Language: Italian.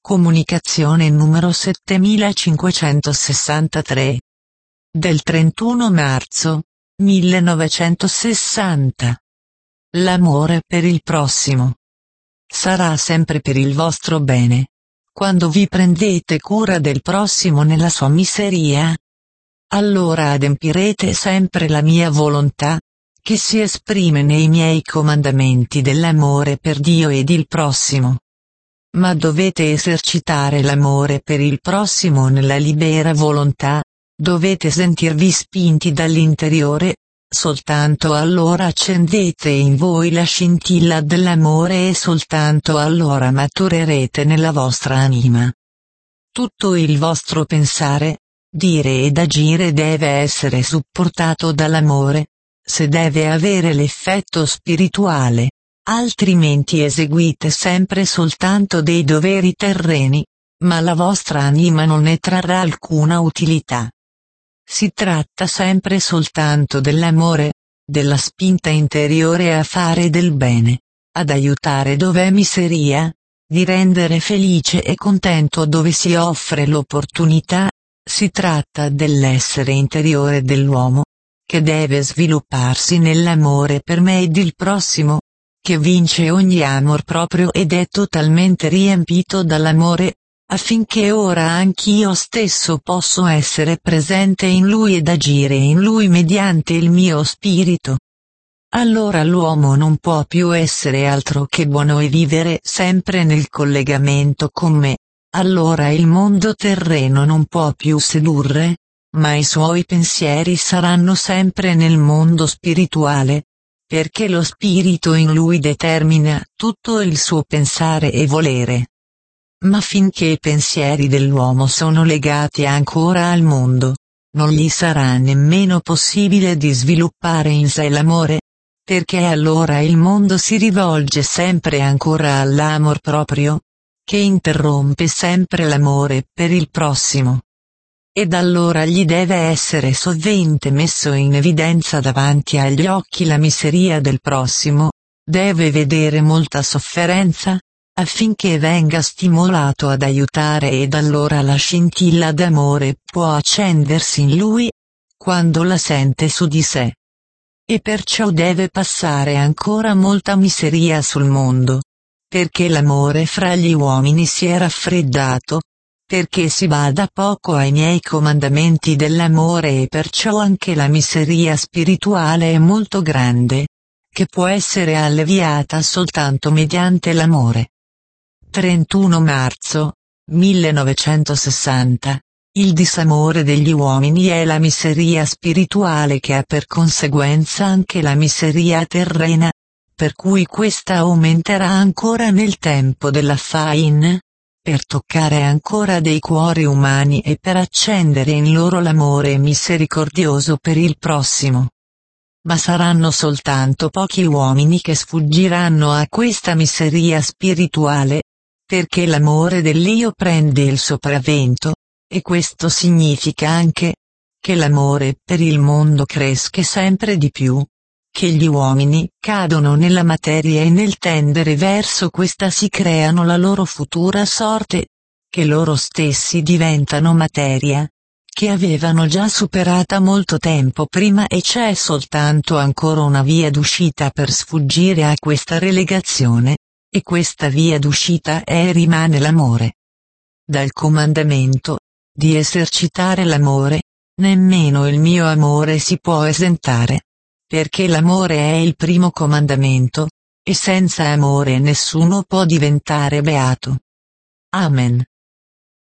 Comunicazione numero 7563. Del 31 marzo 1960. L'amore per il prossimo sarà sempre per il vostro bene, quando vi prendete cura del prossimo nella sua miseria. Allora adempirete sempre la mia volontà, che si esprime nei miei comandamenti dell'amore per Dio ed il prossimo. Ma dovete esercitare l'amore per il prossimo nella libera volontà, dovete sentirvi spinti dall'interiore, soltanto allora accendete in voi la scintilla dell'amore e soltanto allora maturerete nella vostra anima. Tutto il vostro pensare, dire ed agire deve essere supportato dall'amore, se deve avere l'effetto spirituale. Altrimenti eseguite sempre soltanto dei doveri terreni, ma la vostra anima non ne trarrà alcuna utilità. Si tratta sempre soltanto dell'amore, della spinta interiore a fare del bene, ad aiutare dove è miseria, di rendere felice e contento dove si offre l'opportunità. Si tratta dell'essere interiore dell'uomo, che deve svilupparsi nell'amore per me ed il prossimo, che vince ogni amor proprio ed è totalmente riempito dall'amore, affinché ora anch'io stesso posso essere presente in lui ed agire in lui mediante il mio spirito. Allora l'uomo non può più essere altro che buono e vivere sempre nel collegamento con me, allora il mondo terreno non può più sedurre, ma i suoi pensieri saranno sempre nel mondo spirituale, perché lo spirito in lui determina tutto il suo pensare e volere. Ma finché i pensieri dell'uomo sono legati ancora al mondo, non gli sarà nemmeno possibile di sviluppare in sé l'amore, perché allora il mondo si rivolge sempre ancora all'amor proprio, che interrompe sempre l'amore per il prossimo. Ed allora gli deve essere sovente messo in evidenza davanti agli occhi la miseria del prossimo, deve vedere molta sofferenza, affinché venga stimolato ad aiutare ed allora la scintilla d'amore può accendersi in lui, quando la sente su di sé. E perciò deve passare ancora molta miseria sul mondo, perché l'amore fra gli uomini si è raffreddato, perché si bada poco ai miei comandamenti dell'amore e perciò anche la miseria spirituale è molto grande, che può essere alleviata soltanto mediante l'amore. 31 marzo 1960. Il disamore degli uomini è la miseria spirituale che ha per conseguenza anche la miseria terrena, per cui questa aumenterà ancora nel tempo della Fain, per toccare ancora dei cuori umani e per accendere in loro l'amore misericordioso per il prossimo. Ma saranno soltanto pochi uomini che sfuggiranno a questa miseria spirituale, perché l'amore dell'Io prende il sopravvento, e questo significa anche che l'amore per il mondo cresce sempre di più, che gli uomini cadono nella materia e nel tendere verso questa si creano la loro futura sorte, che loro stessi diventano materia, che avevano già superata molto tempo prima e c'è soltanto ancora una via d'uscita per sfuggire a questa relegazione, e questa via d'uscita è e rimane l'amore. Dal comandamento di esercitare l'amore, nemmeno il mio amore si può esentare, perché l'amore è il primo comandamento, e senza amore nessuno può diventare beato. Amen.